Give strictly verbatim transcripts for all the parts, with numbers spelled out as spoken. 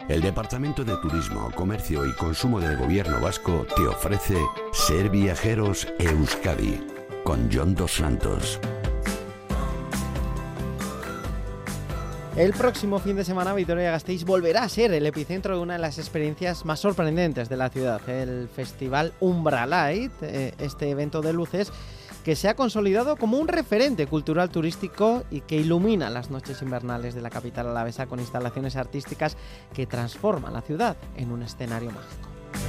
El Departamento de Turismo, Comercio y Consumo del Gobierno Vasco te ofrece Ser Viajeros Euskadi con Jon Dos Santos. El próximo fin de semana Vitoria-Gasteiz volverá a ser el epicentro de una de las experiencias más sorprendentes de la ciudad, el Festival Umbra Light, este evento de luces que se ha consolidado como un referente cultural turístico y que ilumina las noches invernales de la capital alavesa con instalaciones artísticas que transforman la ciudad en un escenario mágico.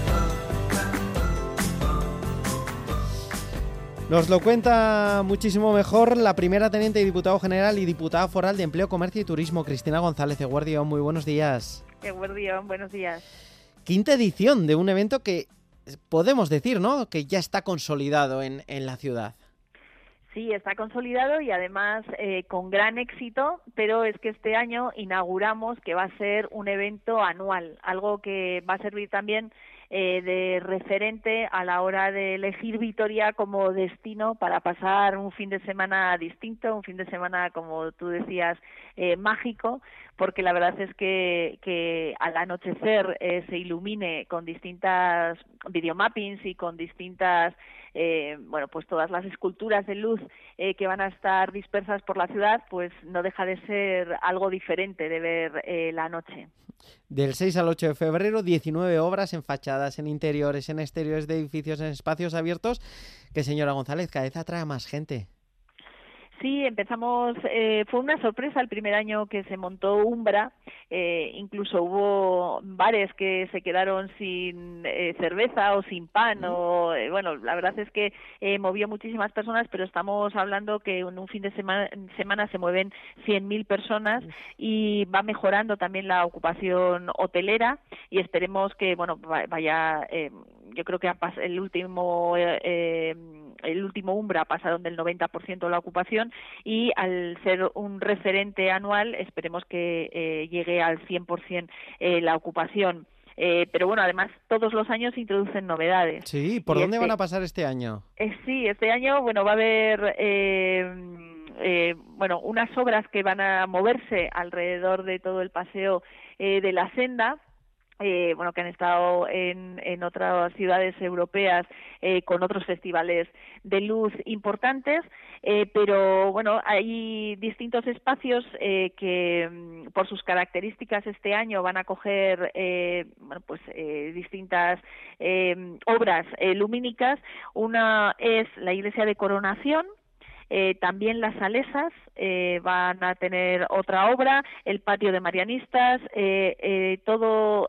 Nos lo cuenta muchísimo mejor la primera teniente de diputado general y diputada foral de Empleo, Comercio y Turismo, Cristina González Eguerdión. Muy buenos días. Eguerdión, buenos días. Quinta edición de un evento que podemos decir, ¿no?, que ya está consolidado en, en la ciudad. Sí, está consolidado y además eh, con gran éxito, pero es que este año inauguramos que va a ser un evento anual, algo que va a servir también eh, de referente a la hora de elegir Vitoria como destino para pasar un fin de semana distinto, un fin de semana, como tú decías, eh, mágico, porque la verdad es que, que al anochecer eh, se ilumine con distintas videomappings y con distintas Eh, bueno, pues todas las esculturas de luz eh, que van a estar dispersas por la ciudad, pues no deja de ser algo diferente de ver eh, la noche. Del seis al ocho de febrero, diecinueve obras en fachadas, en interiores, en exteriores de edificios, en espacios abiertos, que, señora González, cada vez atrae a más gente. Sí, empezamos, eh, fue una sorpresa el primer año que se montó Umbra, eh, incluso hubo bares que se quedaron sin eh, cerveza o sin pan, mm. o eh, bueno, la verdad es que eh, movió muchísimas personas, pero estamos hablando que en un fin de semana, semana se mueven cien mil personas y va mejorando también la ocupación hotelera y esperemos que, bueno, vaya, eh, yo creo que el último eh, el último Umbra pasaron del noventa por ciento de la ocupación y al ser un referente anual esperemos que eh, llegue al cien por ciento eh, la ocupación. Eh, pero bueno, además todos los años se introducen novedades. Sí, ¿por y dónde este, van a pasar este año? Eh, sí, este año, bueno, va a haber eh, eh, bueno, unas obras que van a moverse alrededor de todo el paseo eh, de la senda. Eh, bueno, que han estado en, en otras ciudades europeas eh, con otros festivales de luz importantes, eh, pero bueno, hay distintos espacios eh, que por sus características este año van a coger eh, bueno, pues eh, distintas eh, obras eh, lumínicas. Una es la Iglesia de Coronación. Eh, también las Salesas eh, van a tener otra obra, el patio de Marianistas, eh, eh, todo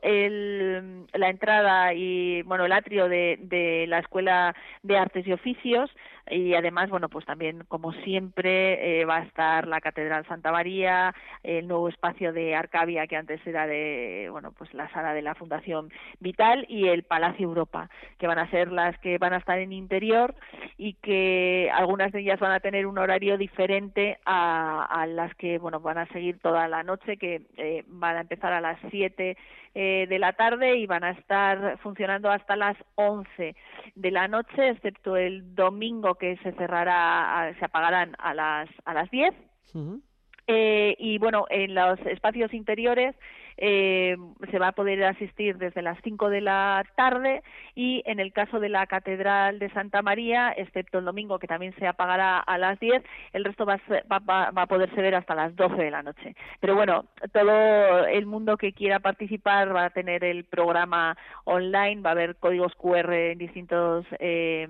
el, la entrada y bueno el atrio de, de la Escuela de Artes y Oficios y además bueno pues también como siempre eh, va a estar la Catedral Santa María, el nuevo espacio de Arcavia que antes era de bueno pues la sala de la Fundación Vital y el Palacio Europa, que van a ser las que van a estar en interior y que algunas de ellas van a tener un horario diferente a, a las que bueno van a seguir toda la noche, que eh, van a empezar a las siete eh, de la tarde y van a estar funcionando hasta las once de la noche, excepto el domingo que se cerrará, a, se apagarán a las a las diez. Uh-huh. Eh, y bueno, en los espacios interiores eh, se va a poder asistir desde las cinco de la tarde y en el caso de la Catedral de Santa María, excepto el domingo que también se apagará a las diez, el resto va a, ser, va, va, va a poderse ver hasta las doce de la noche. Pero bueno, todo el mundo que quiera participar va a tener el programa online, va a haber códigos cu erre en distintos eh,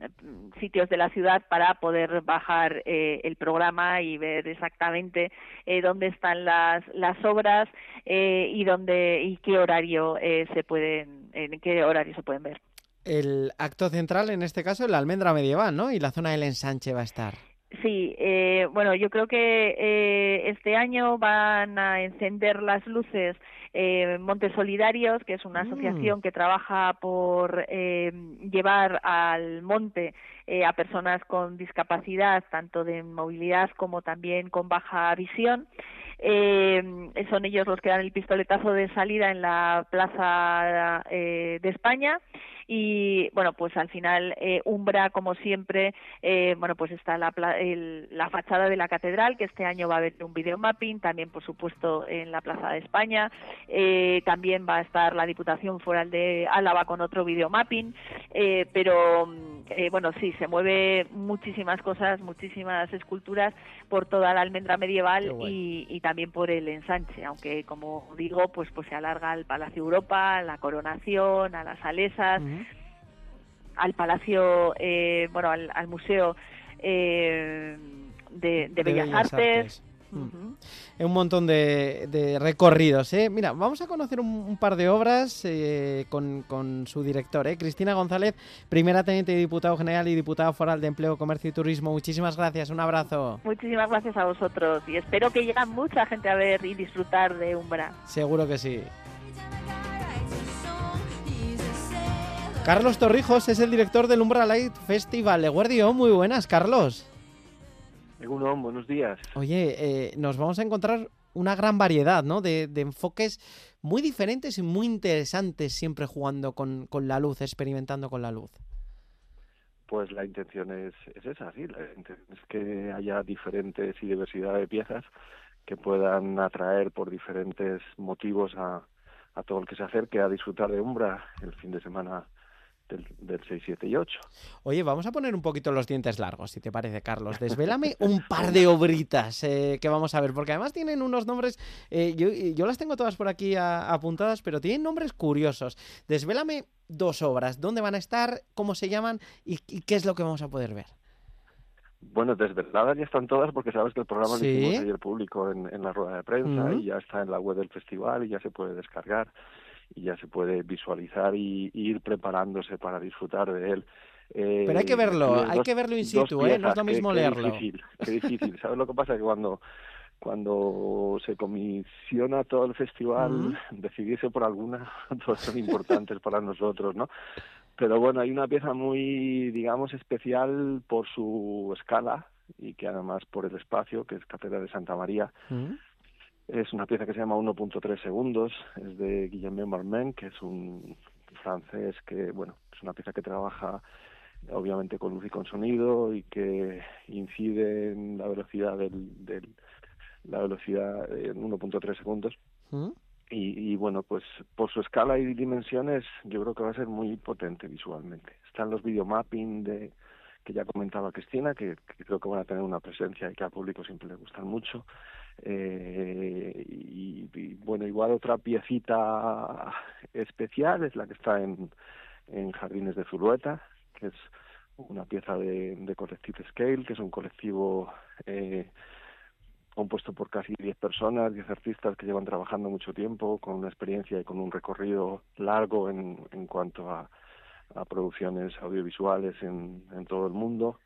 sitios de la ciudad para poder bajar eh, el programa y ver exactamente eh, dónde están las, las obras eh, y dónde y qué horario eh, se pueden en qué horario se pueden ver. El acto central en este caso es la almendra medieval, ¿no? Y la zona del ensanche va a estar. Sí, eh, bueno, yo creo que eh, este año van a encender las luces eh, Montes Solidarios, que es una mm. asociación que trabaja por eh, llevar al monte eh, a personas con discapacidad, tanto de movilidad como también con baja visión. Eh, son ellos los que dan el pistoletazo de salida en la Plaza eh, de España y bueno, pues al final eh, Umbra, como siempre, eh, bueno, pues está la, el, la fachada de la catedral, que este año va a haber un videomapping, también por supuesto en la Plaza de España, eh, también va a estar la Diputación Foral de Álava con otro videomapping, eh, pero eh, bueno, sí, se mueve muchísimas cosas, muchísimas esculturas por toda la almendra medieval y, y también por el ensanche, aunque como digo, pues pues se alarga al Palacio Europa, a la Coronación, a las Salesas, uh-huh. al Palacio, eh, bueno, al, al Museo eh, de, de, de Bellas, Bellas Artes. Artes. Uh-huh. Un montón de, de recorridos, ¿eh? Mira, vamos a conocer un, un par de obras eh, con, con su director, ¿eh? Cristina González, primera teniente de diputado general y diputada foral de Empleo, Comercio y Turismo. Muchísimas gracias, un abrazo. Muchísimas gracias a vosotros y espero que llegue mucha gente a ver y disfrutar de Umbra. Seguro que sí. Carlos Torrijos es el director del Umbra Light Festival. Eguerdio, muy buenas, Carlos. Egunon, buenos días. Oye, eh, nos vamos a encontrar una gran variedad, ¿no? De, de enfoques muy diferentes y muy interesantes, siempre jugando con, con la luz, experimentando con la luz. Pues la intención es, es esa, sí. La intención es que haya diferentes y diversidad de piezas que puedan atraer por diferentes motivos a, a todo el que se acerque a disfrutar de Umbra el fin de semana Del, del seis, siete y ocho. Oye, vamos a poner un poquito los dientes largos, si te parece, Carlos. Desvélame un par de obritas eh, que vamos a ver, porque además tienen unos nombres, eh, yo, yo las tengo todas por aquí a, apuntadas, pero tienen nombres curiosos. Desvélame dos obras, dónde van a estar, cómo se llaman y, y qué es lo que vamos a poder ver. Bueno, desveladas ya están todas porque sabes que el programa ¿Sí? lo hicimos ayer público en, en la rueda de prensa uh-huh. y ya está en la web del festival y ya se puede descargar y ya se puede visualizar y, y ir preparándose para disfrutar de él. Eh, Pero hay que verlo, hay dos, que verlo in situ, ¿eh? No es lo mismo qué, leerlo. Qué difícil, qué difícil. ¿Sabes lo que pasa? Que cuando cuando se comisiona todo el festival, uh-huh. decidirse por alguna, todas son importantes para nosotros, ¿no? Pero bueno, hay una pieza muy, digamos, especial por su escala y que además por el espacio, que es Catedral de Santa María. Uh-huh. Es una pieza que se llama uno punto tres segundos, es de Guillaume Marmin, que es un francés que, bueno, es una pieza que trabaja obviamente con luz y con sonido y que incide en la velocidad del, del la velocidad en uno punto tres segundos. ¿Mm? Y, y bueno, pues por su escala y dimensiones yo creo que va a ser muy potente visualmente. Están los videomapping de que ya comentaba Cristina, que, que creo que van a tener una presencia y que al público siempre le gustan mucho. Eh, y, y bueno, igual otra piecita especial es la que está en, en Jardines de Zulueta, que es una pieza de, de Collective Scale, que es un colectivo eh, compuesto por casi diez personas, diez artistas que llevan trabajando mucho tiempo, con una experiencia y con un recorrido largo en, en cuanto a, a producciones audiovisuales en, en todo el mundo.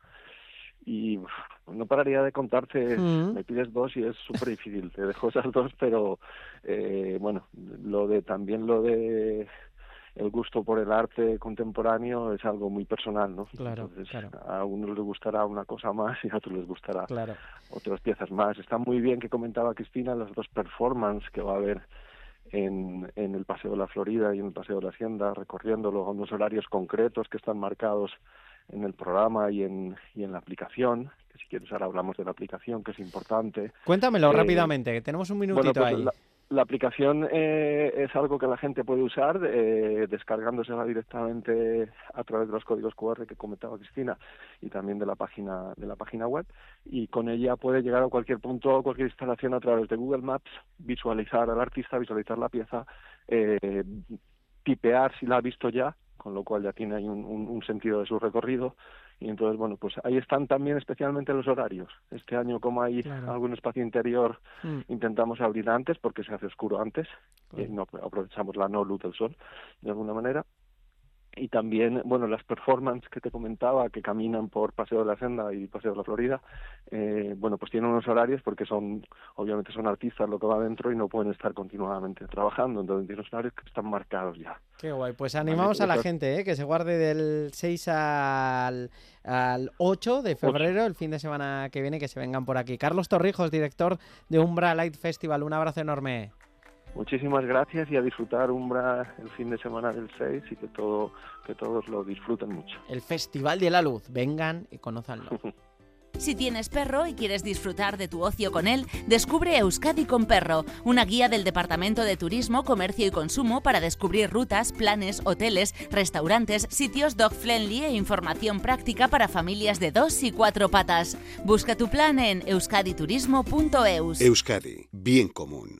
Y uf, no pararía de contarte, mm. me pides dos y es súper difícil, te dejo esas dos, pero eh, bueno, lo de también lo de el gusto por el arte contemporáneo es algo muy personal, ¿no? Claro, Entonces, claro. A unos les gustará una cosa más y a otros les gustará claro. otras piezas más. Está muy bien que comentaba Cristina las dos performances que va a haber en, en el Paseo de la Florida y en el Paseo de la Hacienda, recorriéndolo con unos horarios concretos que están marcados en el programa y en, y en la aplicación, que si quieres ahora hablamos de la aplicación, que es importante. Cuéntamelo eh, rápidamente, que tenemos un minutito bueno, pues ahí. La, la aplicación eh, es algo que la gente puede usar, eh, descargándosela directamente a través de los códigos cu erre que comentaba Cristina y también de la página de la página web, y con ella puede llegar a cualquier punto, cualquier instalación a través de Google Maps, visualizar al artista, visualizar la pieza, eh, tipear si la ha visto ya, con lo cual ya tiene ahí un, un, un sentido de su recorrido. Y entonces, bueno, pues ahí están también especialmente los horarios. Este año, como hay claro. algún espacio interior, mm. intentamos abrir antes porque se hace oscuro antes, claro. y no aprovechamos la no luz del sol, de alguna manera. Y también, bueno, las performances que te comentaba, que caminan por Paseo de la Senda y Paseo de la Florida, eh, bueno, pues tienen unos horarios porque son, obviamente son artistas lo que va adentro y no pueden estar continuamente trabajando, entonces tienen unos horarios que están marcados ya. Qué guay, pues animamos vale, a la eso... gente, ¿eh? Que se guarde del seis al, al ocho de febrero, ocho. El fin de semana que viene, que se vengan por aquí. Carlos Torrijos, director de Umbra Light Festival, un abrazo enorme. Muchísimas gracias y a disfrutar Umbra el fin de semana del seis y que todo que todos lo disfruten mucho. El Festival de la Luz, vengan y conózcanlo. Si tienes perro y quieres disfrutar de tu ocio con él, descubre Euskadi con Perro, una guía del Departamento de Turismo, Comercio y Consumo para descubrir rutas, planes, hoteles, restaurantes, sitios dog-friendly e información práctica para familias de dos y cuatro patas. Busca tu plan en euskaditurismo punto eus. Euskadi, bien común.